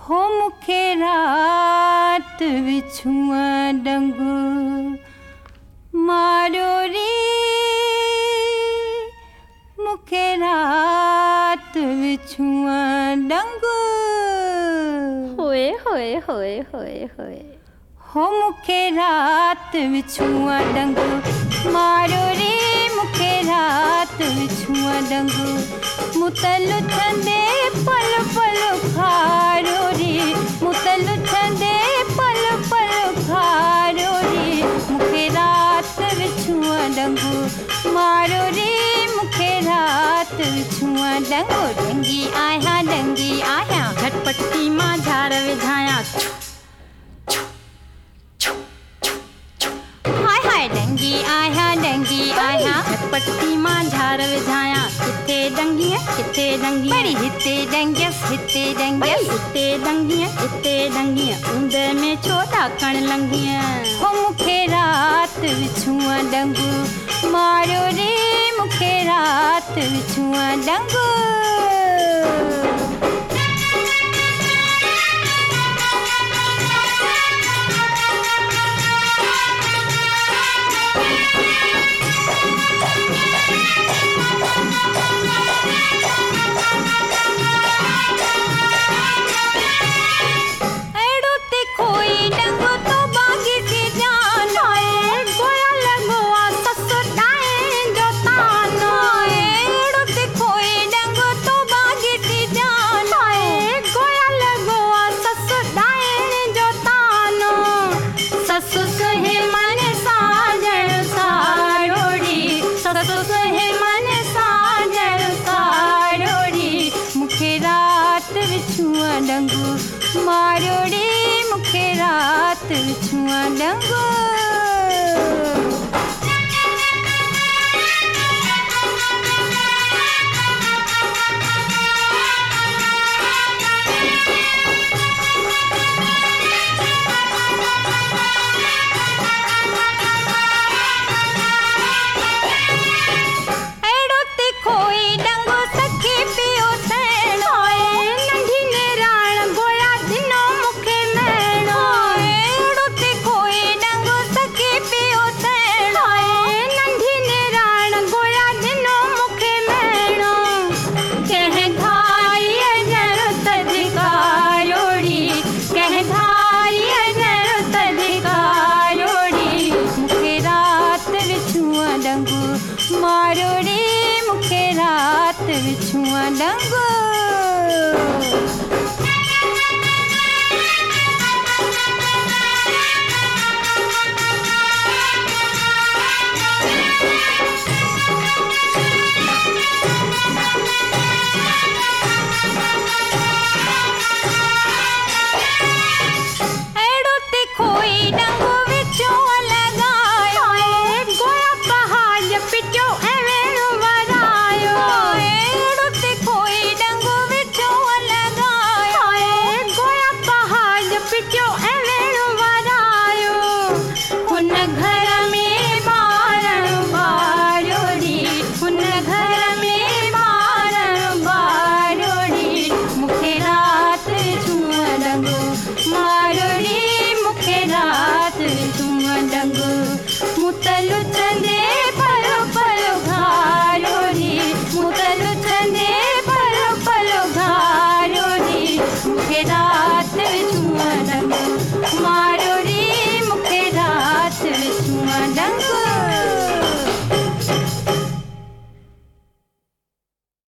हो मुखे रात विछुआ डंगू मारो रे मुखे रात विछुआ डंगू होए होए होए होए होए हो मुखे रात विछुआ डंगू मारो रे मुखे रात विछुआ डंगू मुतल उथंदे पल पल खारो रे मुतल उथंदे पल पल खारो रे मुखे रात विछुआ डंगू मारो रे मुखे रात विछुआ डंगू डंगी आहियां झटपटी मां झार विझायां हाय हाय डंगी आहियां झटपटी मां झार विझायां किथे डंगी बड़ी हिते डंगियस हिते डंगी ऊंद में छो ॾाकण लंगी हो मुखे रात विछुआ डंगू मारो रे मुखे रात विछुआ डंगू विछुआ डंगू मारो रे मुखे रात विछुआ डंगू मारो रे मुखे रात विछुआ डंगू